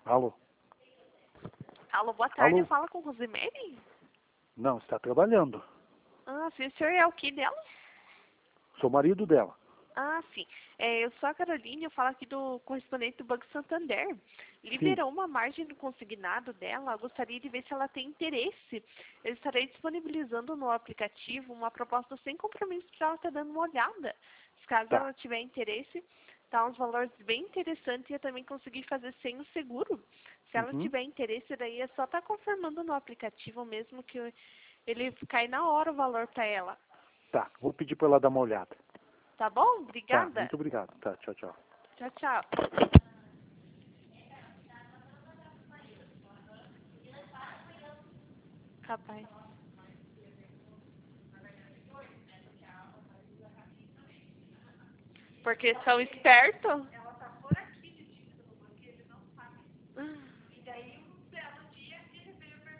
Alô? Alô, boa tarde. Alô? Fala com Rosemary? Não, está trabalhando. Ah, sim. O senhor é o que dela? Sou marido dela. Ah, sim. Eu sou a Caroline, eu falo aqui do correspondente do Banco Santander. Sim. Liberou uma margem do consignado dela, eu gostaria de ver se ela tem interesse. Eu estarei disponibilizando no aplicativo uma proposta sem compromisso para ela estar dando uma olhada. Se caso Tá. ela tiver interesse, tá uns valores bem interessantes e eu também consegui fazer sem o seguro. Se ela Uhum. tiver interesse, daí é só estar confirmando no aplicativo mesmo que ele cai na hora o valor para ela. Tá. Vou pedir para ela dar uma olhada. Tá bom? Tá. Obrigada. Muito obrigado. Tá. Tchau, tchau. Tchau, tchau. Capaz. Porque são espertos.